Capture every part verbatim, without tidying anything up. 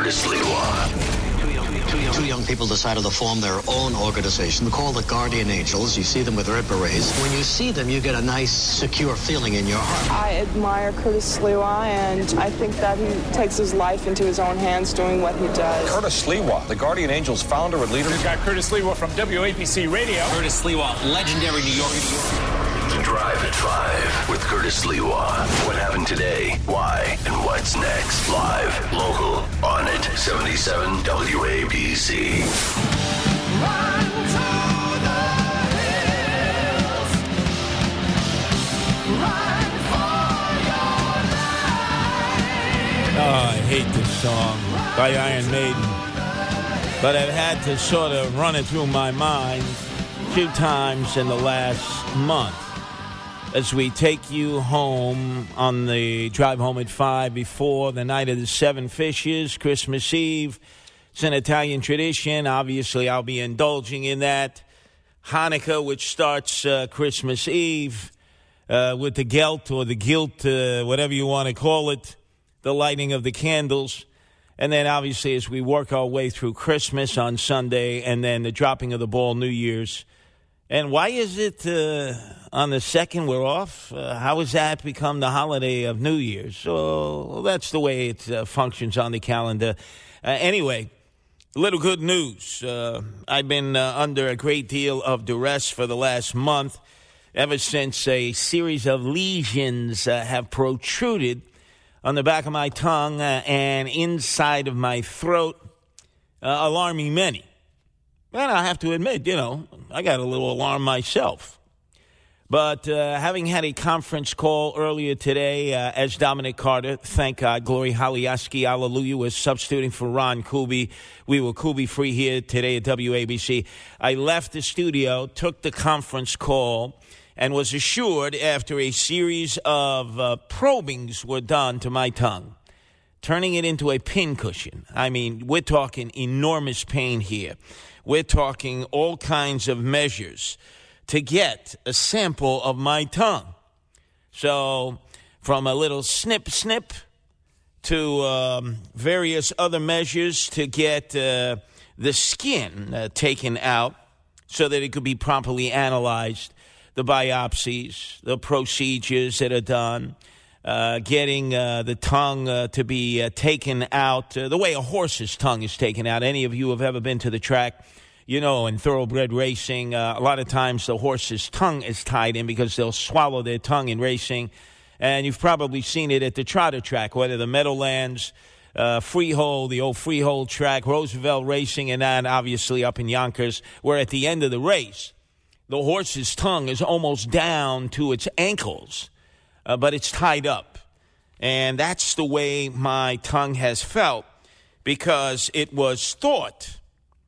Curtis Lewa. Two young people decided to form their own organization called the Guardian Angels. You see them with red berets. When you see them, you get a nice, secure feeling in your heart. I admire Curtis Lewa, and I think that he takes his life into his own hands doing what he does. Curtis Lewa, the Guardian Angels founder and leader. We've got Curtis Lewa from W A B C Radio. Curtis Lewa, legendary New York. The Drive at Five with Curtis Lewa. What happened today? Why? And what's next? Live, local, on it. seventy-seven W A B C. Run to the hills. Run for your life. Oh, I hate this song by Iron Maiden. But I've had to sort of run it through my mind a few times in the last month. As we take you home on the drive home at five before the night of the seven fishes, Christmas Eve. It's an Italian tradition. Obviously, I'll be indulging in that. Hanukkah, which starts uh, Christmas Eve uh, with the gelt or the guilt, uh, whatever you want to call it, the lighting of the candles. And then, obviously, as we work our way through Christmas on Sunday and then the dropping of the ball New Year's. And why is it uh, on the second we're off? Uh, how has that become the holiday of New Year's? So well, that's the way it uh, functions on the calendar. Uh, anyway, a little good news. Uh, I've been uh, under a great deal of duress for the last month, ever since a series of lesions uh, have protruded on the back of my tongue uh, and inside of my throat, uh, alarming many. And I have to admit, you know, I got a little alarm myself. But uh, having had a conference call earlier today, uh, as Dominic Carter, thank God, Glory Haliaski, hallelujah, was substituting for Ron Kuby. We were Kuby-free here today at W A B C. I left the studio, took the conference call, and was assured after a series of uh, probings were done to my tongue, turning it into a pincushion. I mean, we're talking enormous pain here. We're talking all kinds of measures to get a sample of my tongue. So from a little snip, snip to um, various other measures to get uh, the skin uh, taken out so that it could be properly analyzed, the biopsies, the procedures that are done, uh, getting uh, the tongue uh, to be uh, taken out, uh, the way a horse's tongue is taken out. Any of you have ever been to the track? You know, in thoroughbred racing, uh, a lot of times the horse's tongue is tied in because they'll swallow their tongue in racing. And you've probably seen it at the trotter track, whether the Meadowlands, uh, Freehold, the old Freehold track, Roosevelt Racing, and then obviously up in Yonkers, where at the end of the race, the horse's tongue is almost down to its ankles, uh, but it's tied up. And that's the way my tongue has felt because it was thought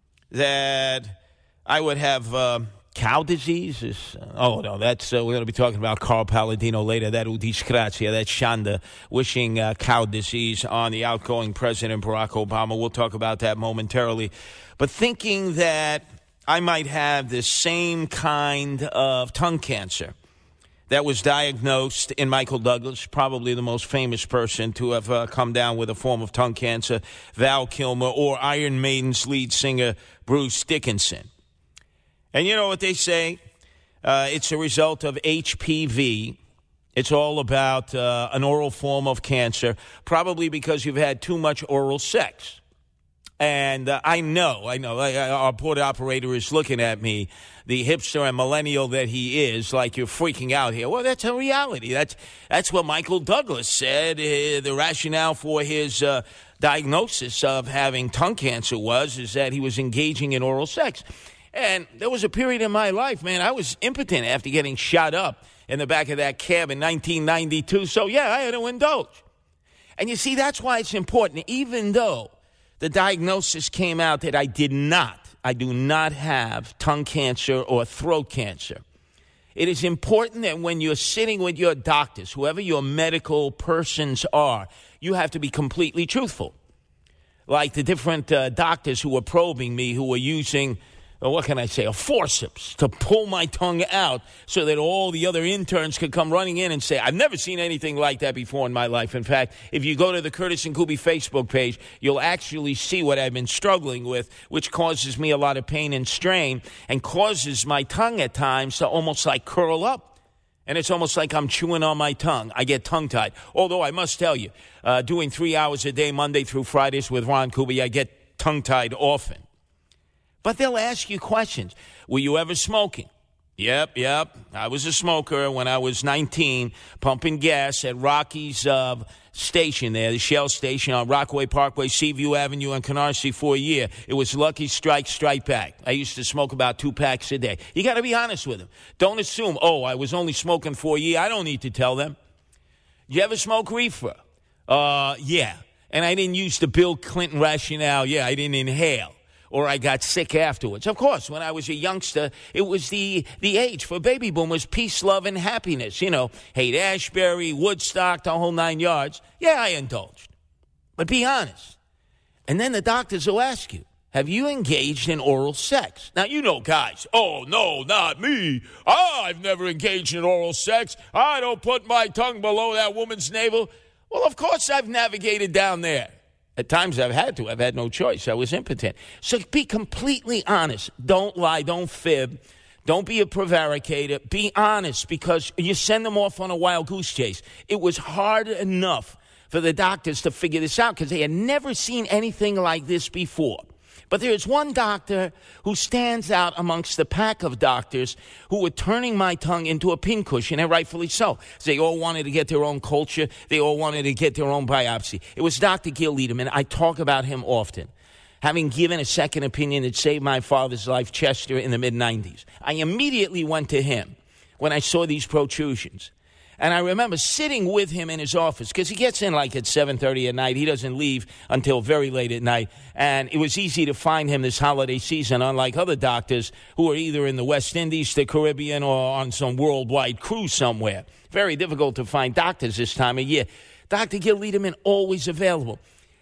that I would have uh, cow disease. Is, uh, oh, no, that's uh, we're going to be talking about Carl Palladino later. That udiscrazia, that Shonda wishing uh, cow disease on the outgoing President Barack Obama. We'll talk about that momentarily. But thinking that I might have the same kind of tongue cancer that was diagnosed in Michael Douglas, probably the most famous person to have uh, come down with a form of tongue cancer, Val Kilmer, or Iron Maiden's lead singer, Bruce Dickinson. And you know what they say? Uh, it's a result of H P V. It's all about uh, an oral form of cancer, probably because you've had too much oral sex. And uh, I know, I know, I, I, our board operator is looking at me, the hipster and millennial that he is, like you're freaking out here. Well, that's a reality. That's that's what Michael Douglas said. Uh, the rationale for his uh, diagnosis of having tongue cancer was is that he was engaging in oral sex. And there was a period in my life, man, I was impotent after getting shot up in the back of that cab in nineteen ninety-two. So, yeah, I had to indulge. And you see, that's why it's important, even though the diagnosis came out that I did not, I do not have tongue cancer or throat cancer. It is important that when you're sitting with your doctors, whoever your medical persons are, you have to be completely truthful. Like the different uh, doctors who were probing me, who were using or what can I say, a forceps to pull my tongue out so that all the other interns could come running in and say, I've never seen anything like that before in my life. In fact, if you go to the Curtis and Kuby Facebook page, you'll actually see what I've been struggling with, which causes me a lot of pain and strain and causes my tongue at times to almost like curl up. And it's almost like I'm chewing on my tongue. I get tongue-tied. Although I must tell you, uh, doing three hours a day, Monday through Fridays with Ron Kuby, I get tongue-tied often. But they'll ask you questions. Were you ever smoking? Yep, yep. I was a smoker when I was nineteen, pumping gas at Rocky's uh, station there, the Shell station on Rockaway Parkway, Seaview Avenue, and Canarsie for a year. It was Lucky Strike, Strike Back. I used to smoke about two packs a day. You got to be honest with them. Don't assume, oh, I was only smoking for a year. I don't need to tell them. You ever smoke reefer? Uh, yeah. And I didn't use the Bill Clinton rationale. Yeah, I didn't inhale. Or I got sick afterwards. Of course, when I was a youngster, it was the, the age for baby boomers, peace, love, and happiness. You know, Haight-Ashbury, Woodstock, the whole nine yards. Yeah, I indulged. But be honest. And then the doctors will ask you, have you engaged in oral sex? Now, you know, guys, oh, no, not me. Oh, I've never engaged in oral sex. I don't put my tongue below that woman's navel. Well, of course I've navigated down there. At times I've had to. I've had no choice. I was impotent. So be completely honest. Don't lie. Don't fib. Don't be a prevaricator. Be honest, because you send them off on a wild goose chase. It was hard enough for the doctors to figure this out because they had never seen anything like this before. But there is one doctor who stands out amongst the pack of doctors who were turning my tongue into a pincushion, and rightfully so. They all wanted to get their own culture. They all wanted to get their own biopsy. It was Doctor Gil Liederman. I talk about him often. Having given a second opinion that saved my father's life, Chester, in the mid nineties. I immediately went to him when I saw these protrusions. And I remember sitting with him in his office, because he gets in like at seven thirty at night. He doesn't leave until very late at night. And it was easy to find him this holiday season, unlike other doctors who are either in the West Indies, the Caribbean, or on some worldwide cruise somewhere. Very difficult to find doctors this time of year. Doctor Gil Liederman, always available.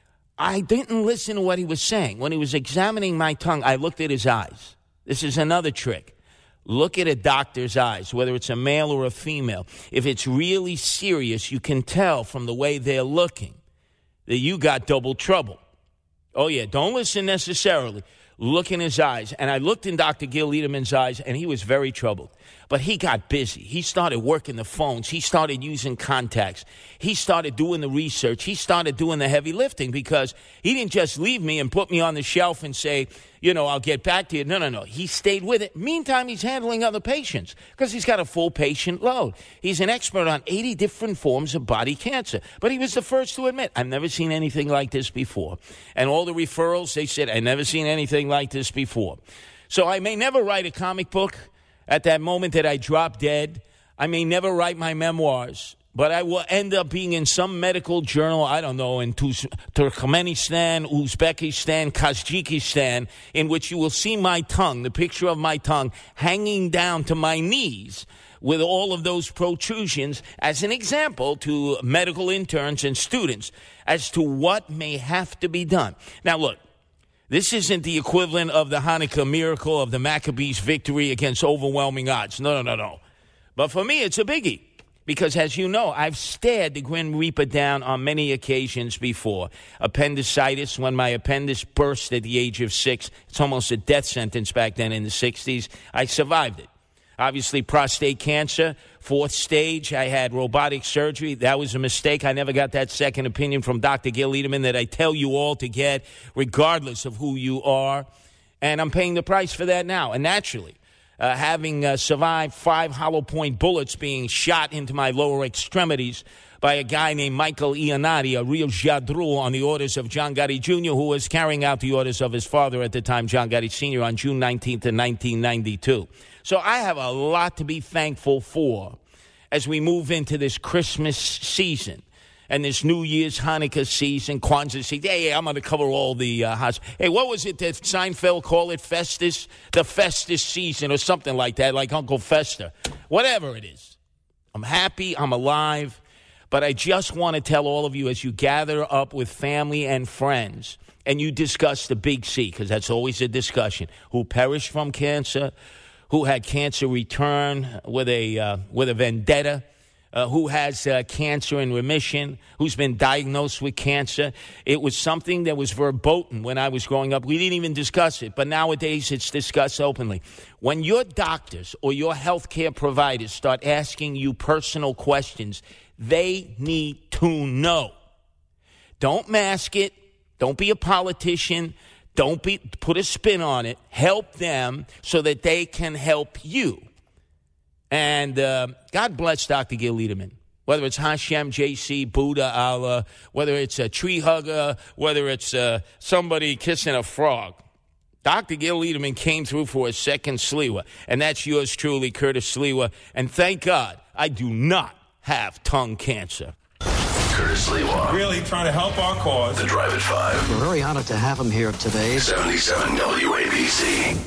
I didn't listen to what he was saying. When he was examining my tongue, I looked at his eyes. This is another trick. Look at a doctor's eyes, whether it's a male or a female. If it's really serious, you can tell from the way they're looking that you got double trouble. Oh, yeah, don't listen necessarily. Look in his eyes. And I looked in Doctor Gil Liederman's eyes, and he was very troubled. But he got busy. He started working the phones. He started using contacts. He started doing the research. He started doing the heavy lifting, because he didn't just leave me and put me on the shelf and say, you know, I'll get back to you. No, no, no. He stayed with it. Meantime, he's handling other patients because he's got a full patient load. He's an expert on eighty different forms of body cancer. But he was the first to admit, I've never seen anything like this before. And all the referrals, they said, I've never seen anything like this before. So I may never write a comic book at that moment that I drop dead. I may never write my memoirs, but I will end up being in some medical journal, I don't know, in Turkmenistan, Uzbekistan, Tajikistan, in which you will see my tongue, the picture of my tongue, hanging down to my knees with all of those protrusions as an example to medical interns and students as to what may have to be done. Now, look. This isn't the equivalent of the Hanukkah miracle of the Maccabees' victory against overwhelming odds. No, no, no, no. But for me, it's a biggie. Because, as you know, I've stared the Grim Reaper down on many occasions before. Appendicitis, when my appendix burst at the age of six. It's almost a death sentence back then in the sixties. I survived it. Obviously, prostate cancer, fourth stage. I had robotic surgery. That was a mistake. I never got that second opinion from Doctor Gil Liederman that I tell you all to get, regardless of who you are. And I'm paying the price for that now. And naturally, uh, having uh, survived five hollow point bullets being shot into my lower extremities by a guy named Michael Iannati, a real jadru on the orders of John Gotti Junior, who was carrying out the orders of his father at the time, John Gotti Senior, on June nineteenth of nineteen ninety-two. So I have a lot to be thankful for as we move into this Christmas season and this New Year's, Hanukkah season, Kwanzaa season. Yeah, yeah, I'm going to cover all the uh, house. Hey, what was it that Seinfeld called it? Festus? The Festus season or something like that, like Uncle Fester. Whatever it is. I'm happy. I'm alive. But I just want to tell all of you, as you gather up with family and friends and you discuss the big C, because that's always a discussion, who perished from cancer, who had cancer return with a uh, with a vendetta, uh, who has uh, cancer in remission, who's been diagnosed with cancer. It was something that was verboten when I was growing up. We didn't even discuss it, but nowadays it's discussed openly. When your doctors or your health care providers start asking you personal questions, they need to know. Don't mask it. Don't be a politician. Don't be put a spin on it. Help them so that they can help you. And uh, God bless Doctor Gil Lederman. Whether it's Hashem, J C, Buddha, Allah, whether it's a tree hugger, whether it's uh, somebody kissing a frog. Doctor Gil Lederman came through for a second Sliwa. And that's yours truly, Curtis Sliwa. And thank God I do not have tongue cancer. Curtis Sliwa. Really trying to help our cause. The Drive at five. We're very honored to have him here today. seventy-seven W A B C.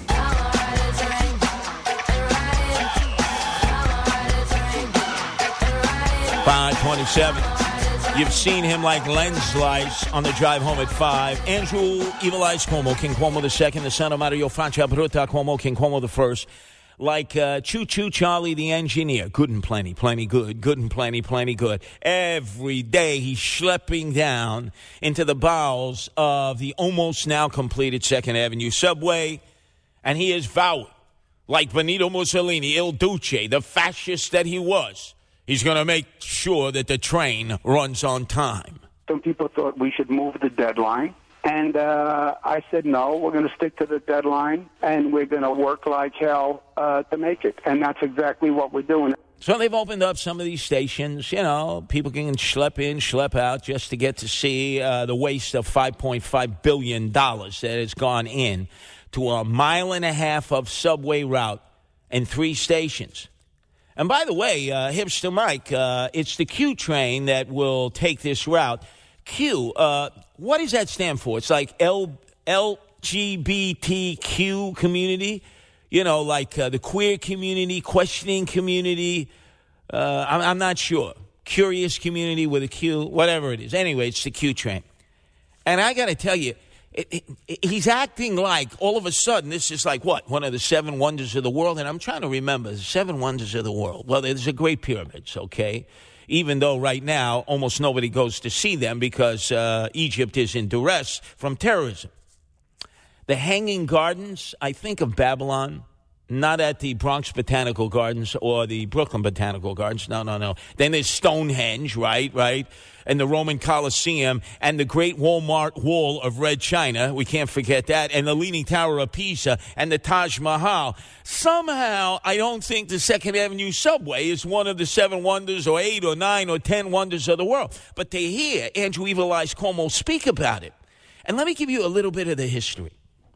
five twenty-seven. You've seen him like lens slice on the drive home at five. Andrew Evil Eyes Cuomo, King Cuomo the second, the son of Mario Faccia Bruta Cuomo, King Cuomo the first. Like uh, Choo Choo Charlie the engineer. Good and plenty, plenty good. Good and plenty, plenty good. Every day he's schlepping down into the bowels of the almost now completed Second Avenue subway. And he is vowing, like Benito Mussolini, Il Duce, the fascist that he was, he's going to make sure that the train runs on time. Some people thought we should move the deadline. And uh, I said, no, we're going to stick to the deadline, and we're going to work like hell uh, to make it. And that's exactly what we're doing. So they've opened up some of these stations. You know, people can schlep in, schlep out just to get to see uh, the waste of five point five billion dollars that has gone in to a mile and a half of subway route and three stations. And by the way, uh, Hipster Mike, uh, it's the Q train that will take this route. Q, uh, what does that stand for? It's like L L G B T Q community, you know, like uh, the queer community, questioning community. Uh, I'm, I'm not sure. Curious community with a Q, whatever it is. Anyway, it's the Q train. And I got to tell you, it, it, it, he's acting like all of a sudden this is like what? One of the seven wonders of the world. And I'm trying to remember the seven wonders of the world. Well, there's the Great Pyramids, okay? Even though right now almost nobody goes to see them because uh, Egypt is in duress from terrorism. The Hanging Gardens, I think of Babylon, not at the Bronx Botanical Gardens or the Brooklyn Botanical Gardens. No, no, no. Then there's Stonehenge, right, right? And the Roman Colosseum and the Great Walmart Wall of Red China. We can't forget that. And the Leaning Tower of Pisa and the Taj Mahal. Somehow, I don't think the Second Avenue subway is one of the seven wonders or eight or nine or ten wonders of the world. But to hear Andrew Evil Eyes Cuomo speak about it. And let me give you a little bit of the history.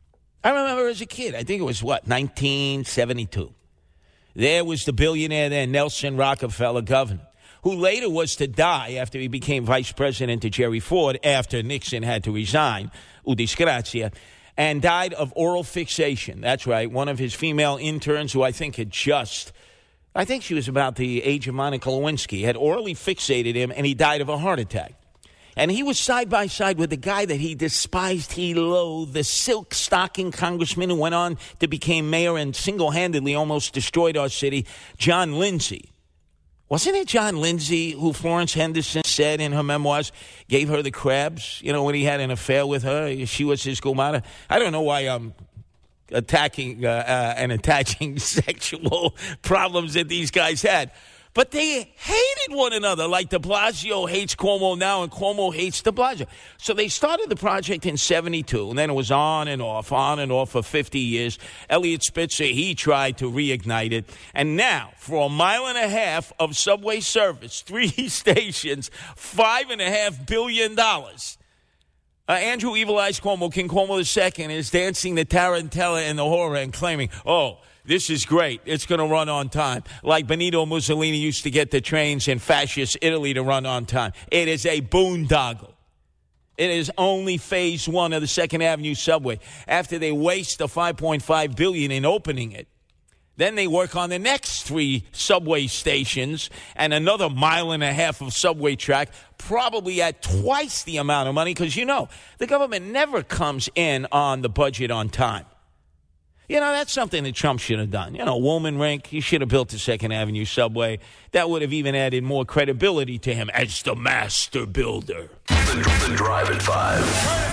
I remember as a kid, I think it was, what, nineteen seventy-two. There was the billionaire then, Nelson Rockefeller, governor, who later was to die after he became vice president to Jerry Ford after Nixon had to resign, u disgrazia, and died of oral fixation. That's right, one of his female interns who I think had just, I think she was about the age of Monica Lewinsky, had orally fixated him, and he died of a heart attack. And he was side by side with the guy that he despised, he loathed, the silk stocking congressman who went on to become mayor and single-handedly almost destroyed our city, John Lindsay. Wasn't it John Lindsay who Florence Henderson said in her memoirs gave her the crabs, you know, when he had an affair with her? She was his gumara. I don't know why I'm attacking uh, uh, and attaching sexual problems that these guys had. But they hated one another, like de Blasio hates Cuomo now and Cuomo hates de Blasio. So they started the project in seventy-two, and then it was on and off, on and off for fifty years. Elliot Spitzer, he tried to reignite it. And now, for a mile and a half of subway service, three stations, five and a half billion dollars. Uh, Andrew Evil Eyes Cuomo, King Cuomo the second, is dancing the tarantella and the horror and claiming, oh, this is great. It's going to run on time. Like Benito Mussolini used to get the trains in fascist Italy to run on time. It is a boondoggle. It is only phase one of the Second Avenue subway. After they waste the five point five billion dollars in opening it, Then they work on the next three subway stations and another mile and a half of subway track, probably at twice the amount of money, because, you know, the government never comes in on the budget on time. You know, that's something that Trump should have done. You know, Woolman Rink, he should have built the Second Avenue subway. That would have even added more credibility to him as the master builder. The, the Drive at five.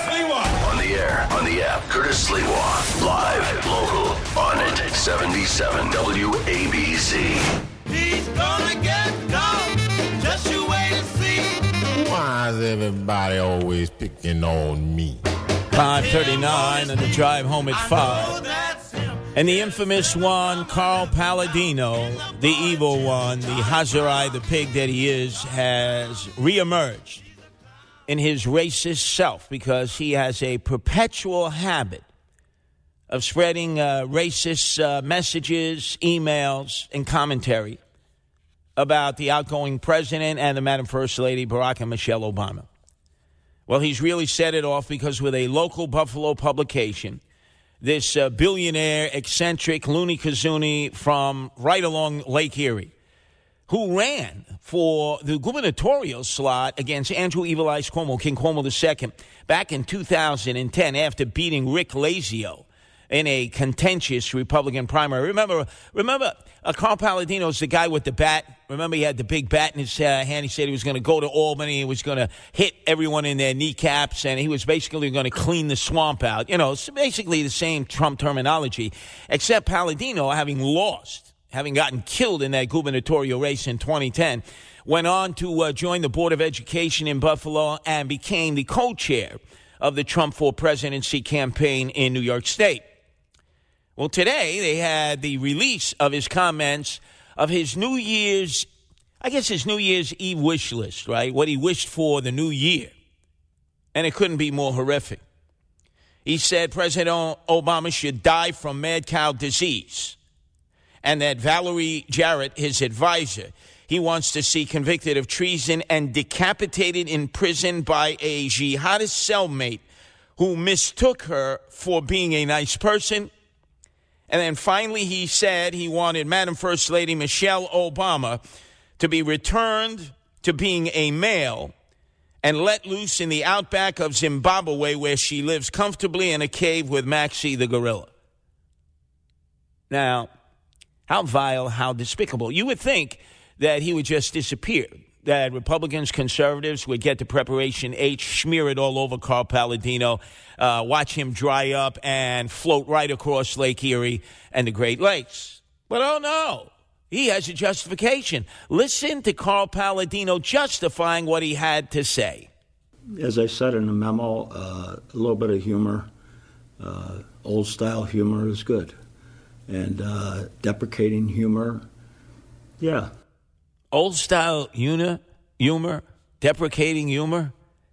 On the air, on the app, Curtis Sliwa. Live, local, on it, seventy-seven W A B C. He's gonna get gone. Just you wait and see. Why is everybody always picking on me? five thirty-nine and the drive home at five. And the infamous one, Carl Palladino, the evil one, the Hazarai, the pig that he is, has reemerged in his racist self because he has a perpetual habit of spreading uh, racist uh, messages, emails, and commentary about the outgoing president and the Madam First Lady, Barack and Michelle Obama. Well, he's really set it off because with a local Buffalo publication, this uh, billionaire, eccentric, loony kazoonie from right along Lake Erie, who ran for the gubernatorial slot against Andrew Evil Eyes Cuomo, King Cuomo the Second, back in two thousand ten after beating Rick Lazio in a contentious Republican primary. Remember, remember, uh, Carl Palladino's the guy with the bat. Remember, he had the big bat in his uh, hand. He said he was going to go to Albany. He was going to hit everyone in their kneecaps, and he was basically going to clean the swamp out. You know, it's basically the same Trump terminology, except Palladino, having lost, having gotten killed in that gubernatorial race in twenty ten, went on to uh, join the Board of Education in Buffalo and became the co-chair of the Trump for Presidency campaign in New York State. Well, today they had the release of his comments of his New Year's, I guess his New Year's Eve wish list, right? What he wished for the new year. And it couldn't be more horrific. He said President Obama should die from mad cow disease. And that Valerie Jarrett, his advisor, he wants to see convicted of treason and decapitated in prison by a jihadist cellmate who mistook her for being a nice person. And then finally he said he wanted Madam First Lady Michelle Obama to be returned to being a male and let loose in the outback of Zimbabwe, where she lives comfortably in a cave with Maxie the gorilla. Now, how vile, how despicable. You would think that he would just disappear, that Republicans, conservatives would get to Preparation H, smear it all over Carl Palladino, uh, watch him dry up and float right across Lake Erie and the Great Lakes. But oh no, he has a justification. Listen to Carl Palladino justifying what he had to say. As I said in the memo, uh, a little bit of humor, uh, old-style humor is good. And uh, deprecating humor, yeah. Old-style humor, humor, deprecating humor?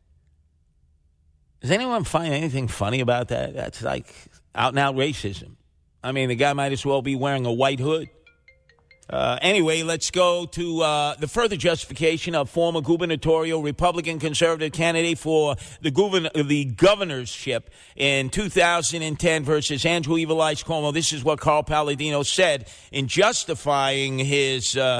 Does anyone find anything funny about that? That's like out-and-out racism. I mean, the guy might as well be wearing a white hood. Uh, anyway, let's go to uh, the further justification of former gubernatorial Republican conservative candidate for the, govern- the governorship in two thousand ten versus Andrew Evil Eyes Cuomo. This is what Carl Palladino said in justifying his uh,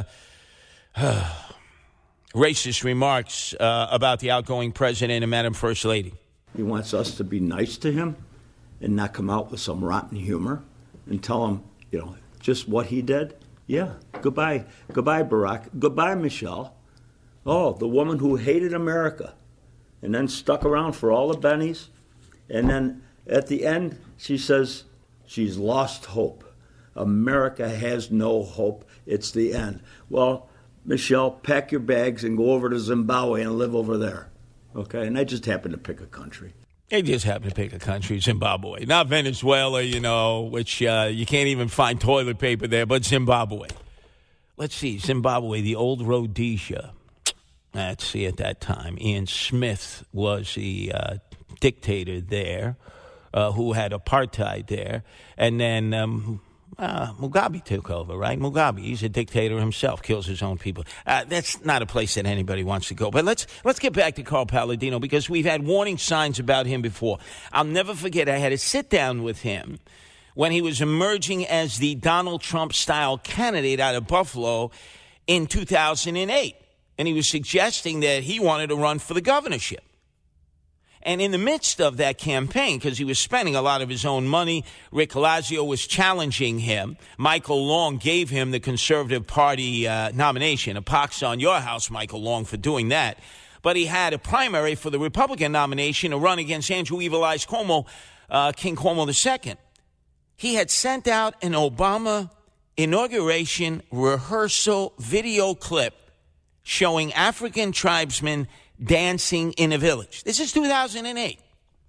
racist remarks uh, about the outgoing president and Madam First Lady. He wants us to be nice to him and not come out with some rotten humor and tell him, you know, just what he did. Yeah, goodbye. Goodbye, Barack. Goodbye, Michelle. Oh, the woman who hated America and then stuck around for all the bennies. And then at the end, she says she's lost hope. America has no hope. It's the end. Well, Michelle, pack your bags and go over to Zimbabwe and live over there. Okay? And I just happened to pick a country. They just happen to pick a country, Zimbabwe. Not Venezuela, you know, which uh, you can't even find toilet paper there, but Zimbabwe. Let's see, Zimbabwe, the old Rhodesia. Let's see, at that time, Ian Smith was the uh, dictator there uh, who had apartheid there. And then um, uh, Mugabe took over, right? Mugabe, he's a dictator himself, kills his own people. Uh, that's not a place that anybody wants to go. But let's let's get back to Carl Palladino, because we've had warning signs about him before. I'll never forget, I had to sit down with him when he was emerging as the Donald Trump-style candidate out of Buffalo in two thousand eight. And he was suggesting that he wanted to run for the governorship. And in the midst of that campaign, because he was spending a lot of his own money, Rick Lazio was challenging him. Michael Long gave him the Conservative Party uh, nomination. A pox on your house, Michael Long, for doing that. But he had a primary for the Republican nomination to run against Andrew Evil Eyes Cuomo, uh, King Cuomo the Second. He had sent out an Obama inauguration rehearsal video clip showing African tribesmen dancing in a village. This is two thousand eight.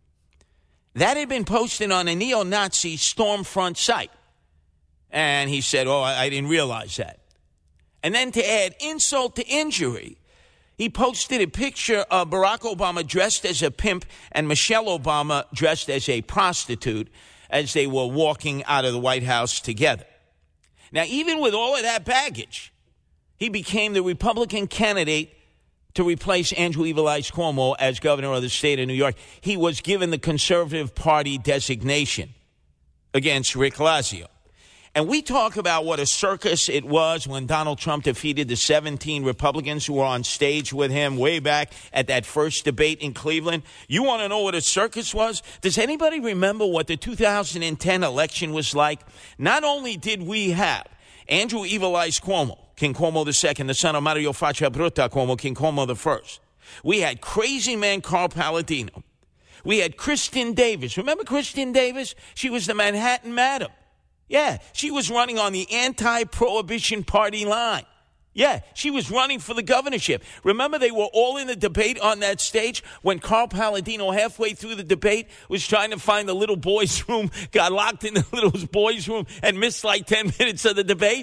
That had been posted on a neo-Nazi Stormfront site. And he said, oh, I, I didn't realize that. And then to add insult to injury, he posted a picture of Barack Obama dressed as a pimp and Michelle Obama dressed as a prostitute as they were walking out of the White House together. Now, even with all of that baggage, he became the Republican candidate to replace Andrew Evil Eyes Cuomo as governor of the state of New York. He was given the Conservative Party designation against Rick Lazio. And we talk about what a circus it was when Donald Trump defeated the seventeen Republicans who were on stage with him way back at that first debate in Cleveland. You want to know what a circus was? Does anybody remember what the two thousand ten election was like? Not only did we have Andrew Evil Eyes Cuomo, King Cuomo the Second, the son of Mario Faccia Brutta Cuomo, King Cuomo the First. We had crazy man Carl Palladino. We had Kristen Davis. Remember Kristen Davis? She was the Manhattan Madam. Yeah, she was running on the anti-prohibition party line. Yeah, she was running for the governorship. Remember, they were all in the debate on that stage when Carl Palladino, halfway through the debate, was trying to find the little boys' room, got locked in the little boys' room, and missed like ten minutes of the debate.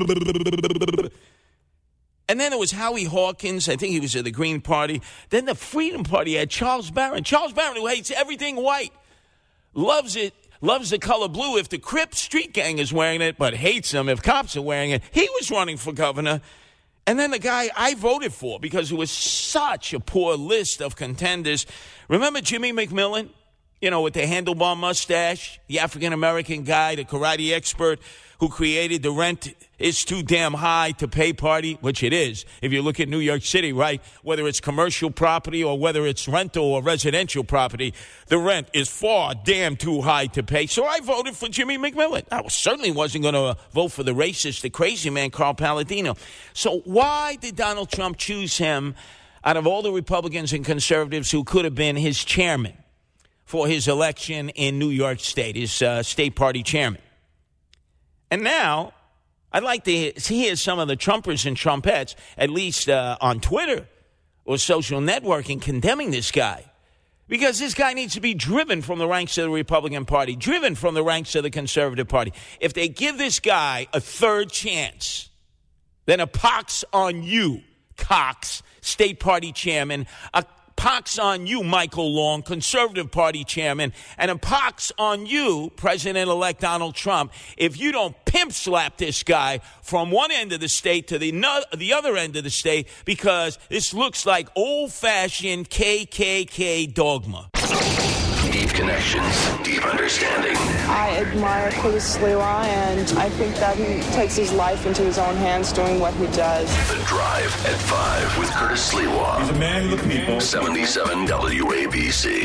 And then there was Howie Hawkins. I think he was of the Green Party. Then the Freedom Party had Charles Barron. Charles Barron, who hates everything white, loves it. Loves the color blue if the Crip street gang is wearing it, but hates them if cops are wearing it. He was running for governor. And then the guy I voted for, because it was such a poor list of contenders. Remember Jimmy McMillan? You know, with the handlebar mustache, the African-American guy, the karate expert who created the rent is too damn high to pay party, which it is. If you look at New York City, right, whether it's commercial property or whether it's rental or residential property, the rent is far damn too high to pay. So I voted for Jimmy McMillan. I certainly wasn't going to vote for the racist, the crazy man, Carl Palladino. So why did Donald Trump choose him out of all the Republicans and conservatives who could have been his chairman for his election in New York State, his uh, state party chairman? And now I'd like to hear some of the Trumpers and Trumpettes, at least uh, on Twitter or social networking, condemning this guy. Because this guy needs to be driven from the ranks of the Republican Party, driven from the ranks of the Conservative Party. If they give this guy a third chance, then a pox on you, Cox, state party chairman, a pox on you, Michael Long, Conservative Party chairman, and a pox on you, President-elect Donald Trump, if you don't pimp slap this guy from one end of the state to the, no- the other end of the state, because this looks like old-fashioned K K K dogma. Deep connections, deep understanding. I admire Curtis Sliwa, and I think that he takes his life into his own hands doing what he does. The Drive at five with Curtis Sliwa. He's a man of the people. seventy-seven W A B C.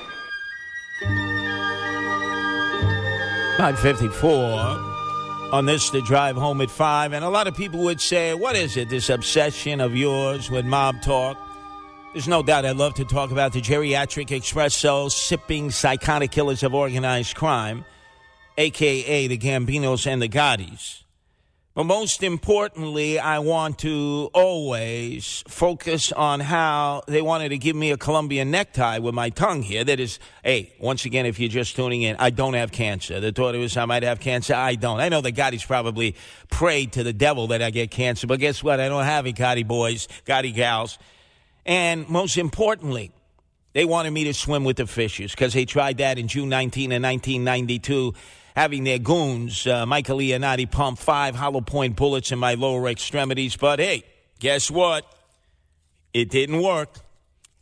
five fifty-four on this, The Drive Home at five. And a lot of people would say, what is it, this obsession of yours with mob talk? There's no doubt I'd love to talk about the geriatric espresso sipping psychotic killers of organized crime, a k a the Gambinos and the Gottis. But most importantly, I want to always focus on how they wanted to give me a Colombian necktie with my tongue here. That is, hey, once again, if you're just tuning in, I don't have cancer. The thought was I might have cancer. I don't. I know the Gottis probably prayed to the devil that I get cancer, but guess what? I don't have it, Gotti boys, Gotti gals. And most importantly, they wanted me to swim with the fishes because they tried that in June nineteenth of nineteen ninety-two, having their goons, uh, Michael Leonardi, pump five hollow point bullets in my lower extremities. But hey, guess what? It didn't work.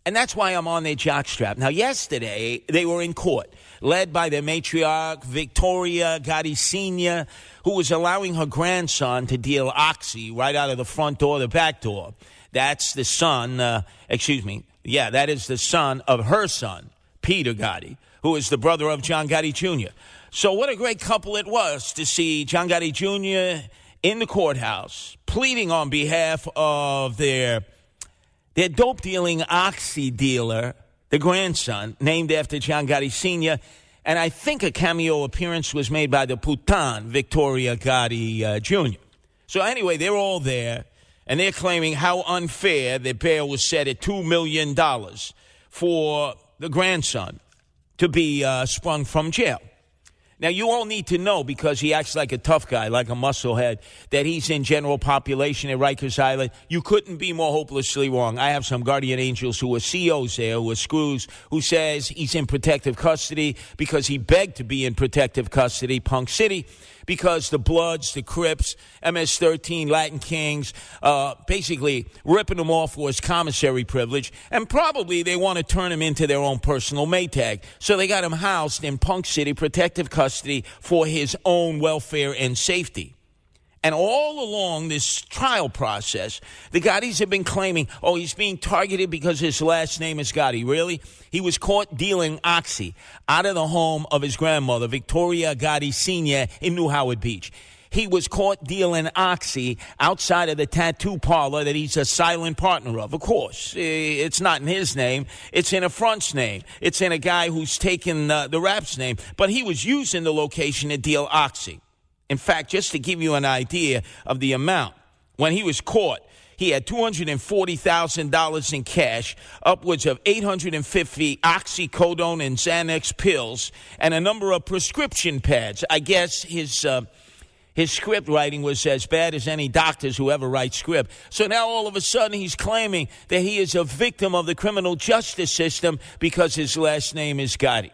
And that's why I'm on their jockstrap. Now, yesterday, they were in court, led by their matriarch, Victoria Gotti Senior, who was allowing her grandson to deal oxy right out of the front door, the back door. That's the son, uh, excuse me, yeah, that is the son of her son, Peter Gotti, who is the brother of John Gotti Junior So what a great couple it was to see John Gotti Junior in the courthouse pleading on behalf of their Their dope-dealing oxy dealer, the grandson, named after John Gotti Senior, and I think a cameo appearance was made by the Putan, Victoria Gotti uh, Junior So anyway, they're all there, and they're claiming how unfair their bail was set at two million dollars for the grandson to be uh, sprung from jail. Now, you all need to know, because he acts like a tough guy, like a musclehead, that he's in general population at Rikers Island. You couldn't be more hopelessly wrong. I have some guardian angels who are C Os there, who are screws, who says he's in protective custody because he begged to be in protective custody, Punk City, because the Bloods, the Crips, M S thirteen, Latin Kings, uh, basically ripping him off for his commissary privilege, and probably they want to turn him into their own personal Maytag. So they got him housed in Punk City, protective custody, for his own welfare and safety. And all along this trial process, the Gottis have been claiming, oh, he's being targeted because his last name is Gotti. Really? He was caught dealing oxy out of the home of his grandmother, Victoria Gotti Senior, in New Howard Beach. He was caught dealing oxy outside of the tattoo parlor that he's a silent partner of. Of course, it's not in his name. It's in a front's name. It's in a guy who's taken uh, the rap's name. But he was using the location to deal oxy. In fact, just to give you an idea of the amount, when he was caught, he had two hundred forty thousand dollars in cash, upwards of eight hundred fifty oxycodone and Xanax pills, and a number of prescription pads. I guess his uh, his script writing was as bad as any doctor's who ever write script. So now all of a sudden he's claiming that he is a victim of the criminal justice system because his last name is Gotti.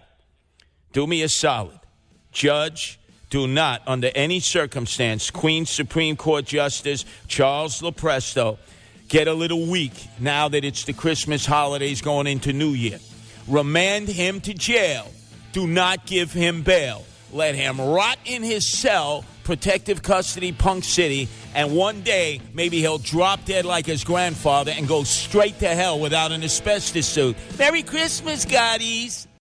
Do me a solid. Judge, do not, under any circumstance, Queens Supreme Court Justice Charles Lopresto, get a little weak now that it's the Christmas holidays going into New Year. Remand him to jail. Do not give him bail. Let him rot in his cell, protective custody, Punk City, and one day maybe he'll drop dead like his grandfather and go straight to hell without an asbestos suit. Merry Christmas, Gottis.